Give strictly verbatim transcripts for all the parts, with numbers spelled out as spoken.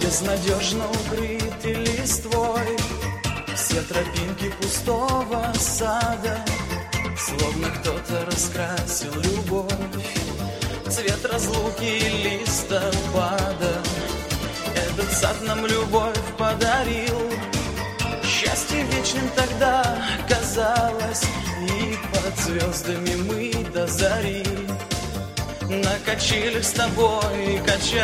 Безнадежно укрыты листвой все тропинки пустого сада, словно кто-то раскрасил любовь цвет разлуки и листопада. Этот сад нам любовь подарил, счастье вечным тогда казалось, и под звездами мы до зари на качелях с тобой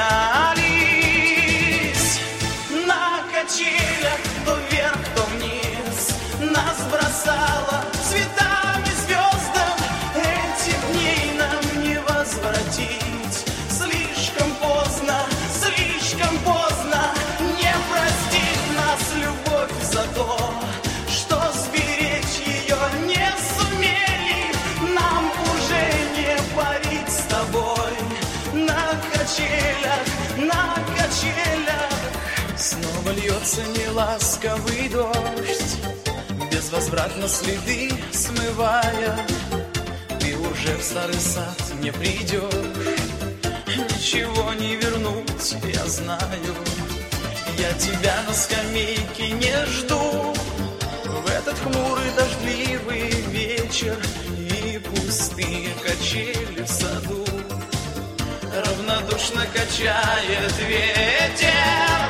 качались. На качелях то вверх, то вниз нас бросало цветами звездам. Этих дней нам не возвратить. Слишком поздно, слишком поздно. Не простит нас любовь за то, что сберечь ее не сумели. Нам уже не парить с тобой на качелях, на качелях. Снова льется неласковый дождь, безвозвратно следы смывая. Ты уже в старый сад не придешь, ничего не вернуть, я знаю. Я тебя на скамейке не жду в этот хмурый дождливый вечер, и пустые качели в саду равнодушно качает ветер.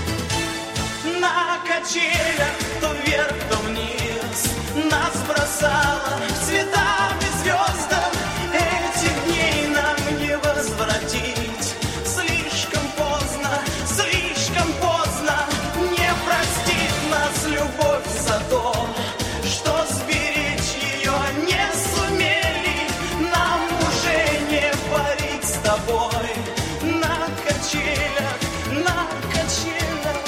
На качелях то вверх, то вниз нас бросало цветами звездам. Этих дней нам не возвратить. Слишком поздно, слишком поздно. Не простит нас любовь за то, что сберечь ее не сумели. Нам уже не парить с тобой на качелях, на качелях.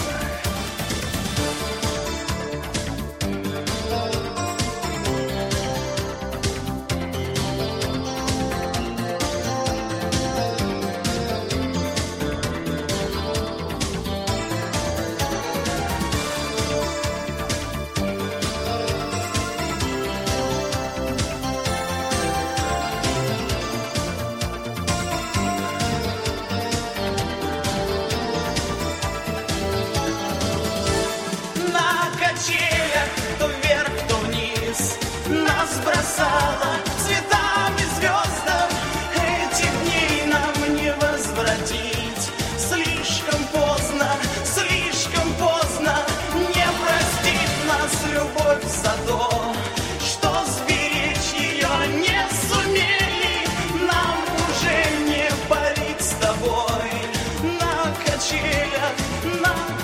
То вверх, то вниз нас бросало цветами звездам. Этих дней нам не возвратить. Слишком поздно, слишком поздно. Не простит нас любовь за то, что сберечь ее не сумели. Нам уже не парить с тобой на качелях, на